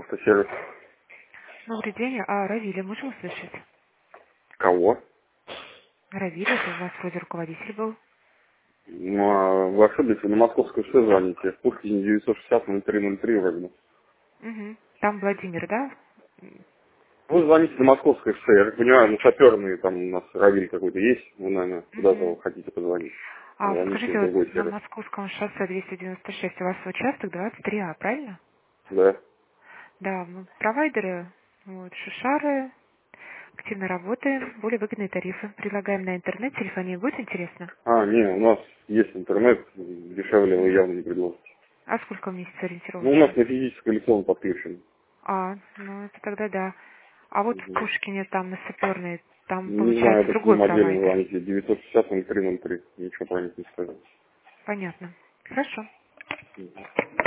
Автосервис. Добрый день. А Равиля можем услышать? Кого? Равиля, это у вас вроде руководитель был. Ну, а вы ошиблись, вы на Московское шоссе звоните. В Пушкине 960-0303 вроде бы. Угу. Там Владимир, да? Вы звоните на Московское шоссе, я так понимаю, на саперные, там у нас Равиль какой-то есть, вы, наверное, куда-то Угу. вы хотите позвонить. А вот Звоните скажите, в вот другой на сервис. Московском шоссе 296 у вас участок 23А, правильно? Да. Да, мы провайдеры, вот, шишары, активно работаем, более выгодные тарифы. Предлагаем на интернет, телефонии. Будет интересно? А, не, у нас есть интернет, дешевле вы явно не предложите. А сколько в месяц Ну, у ориентировочно? нас на физическое лицо он подключен. Ну это тогда да. А вот в Мгм. Пушкине, там на Саперной, там Не знаю, получается это к другой ним отдельно провайдер. звоните, 960-0303, ничего про них не скажу. Понятно. Хорошо. Мгм.